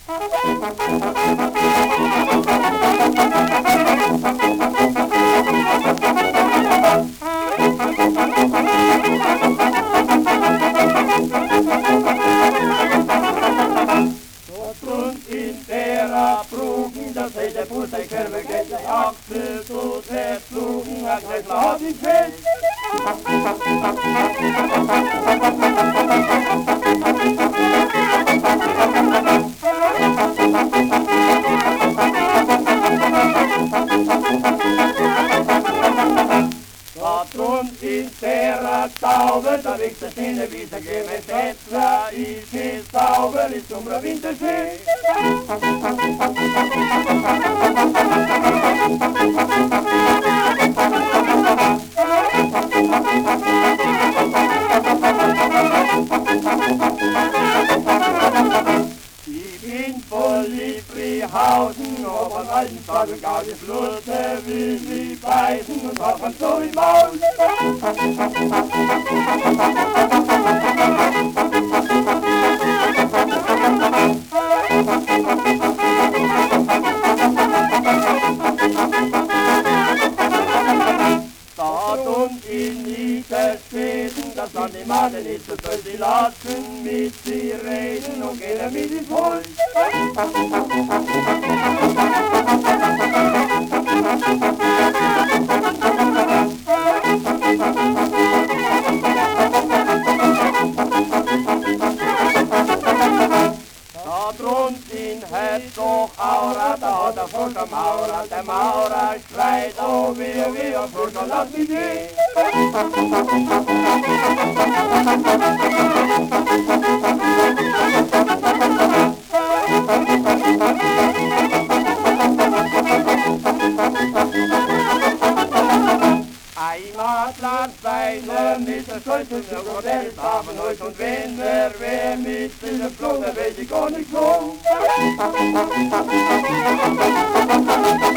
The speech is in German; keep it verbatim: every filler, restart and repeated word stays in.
Dat heet de poes, ik heb me geen achter tot het ploegen, ik weet laat ik weet. Patron in terra tauber, da ik te zinnen wie ze geven met tetra, is is tauber, is sombra winterzee. Ich bin voll Liebhausen, auf an alten Tagen gab ich Lute, wie sie beißen und hab man so im Maul. Dort und in Niederstädten, das an die Mann nicht so toll, sie lassen mit sie reden und gehen mit ins Wohl. Da drunten in Herzog Aura, da hat er vor der Maurer, der Maurer schreit, oh wie, wie, oh Furka, lass mich gehen. Heimatland seine mit der Schulze, der Modell haben heute und wenn wer wer mit dem Flug, der weiß ich gar nicht so.